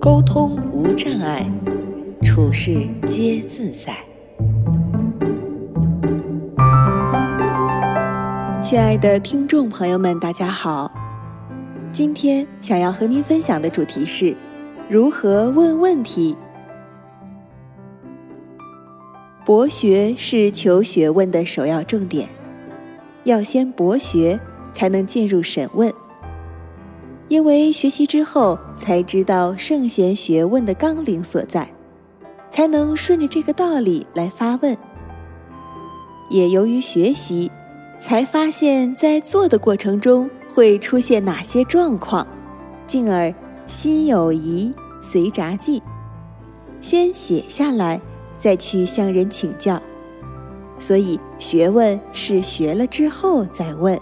沟通无障碍，处事皆自在。亲爱的听众朋友们，大家好，今天想要和您分享的主题是如何问问题。博学是求学问的首要重点，要先博学才能进入审问，因为学习之后才知道圣贤学问的纲领所在，才能顺着这个道理来发问。也由于学习，才发现在做的过程中会出现哪些状况，进而心有疑随札记，先写下来再去向人请教。所以学问是学了之后再问。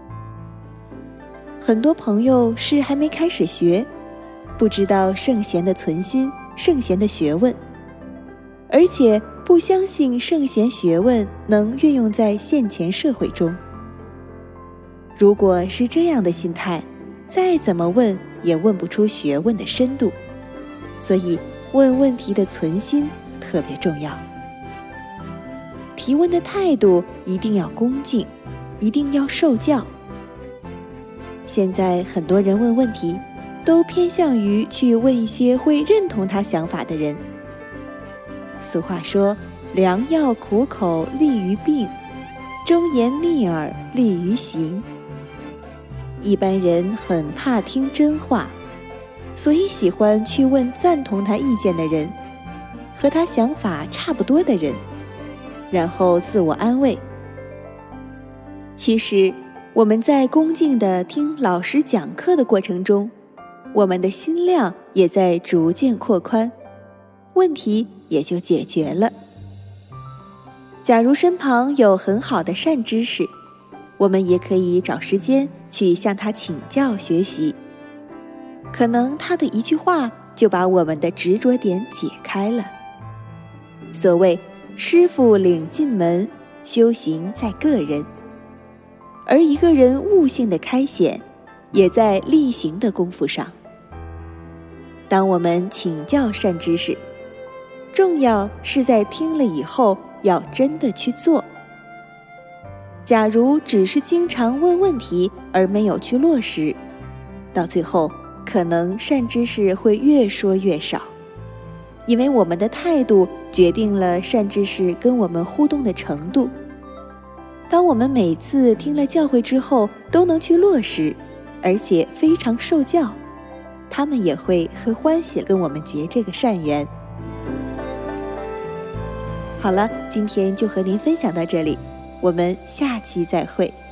很多朋友是还没开始学，不知道圣贤的存心，圣贤的学问，而且不相信圣贤学问能运用在现前社会中。如果是这样的心态，再怎么问也问不出学问的深度。所以问问题的存心特别重要，提问的态度一定要恭敬，一定要受教。现在很多人问问题，都偏向于去问一些会认同他想法的人。俗话说，良药苦口利于病，忠言逆耳利于行。一般人很怕听真话，所以喜欢去问赞同他意见的人，和他想法差不多的人，然后自我安慰。其实我们在恭敬地听老师讲课的过程中，我们的心量也在逐渐扩宽，问题也就解决了。假如身旁有很好的善知识，我们也可以找时间去向他请教学习，可能他的一句话就把我们的执着点解开了。所谓师父领进门，修行在个人，而一个人悟性的开显，也在力行的功夫上。当我们请教善知识，重要是在听了以后要真的去做。假如只是经常问问题而没有去落实，到最后可能善知识会越说越少，因为我们的态度决定了善知识跟我们互动的程度。当我们每次听了教诲之后都能去落实，而且非常受教，他们也会很欢喜跟我们结这个善缘。好了，今天就和您分享到这里，我们下期再会。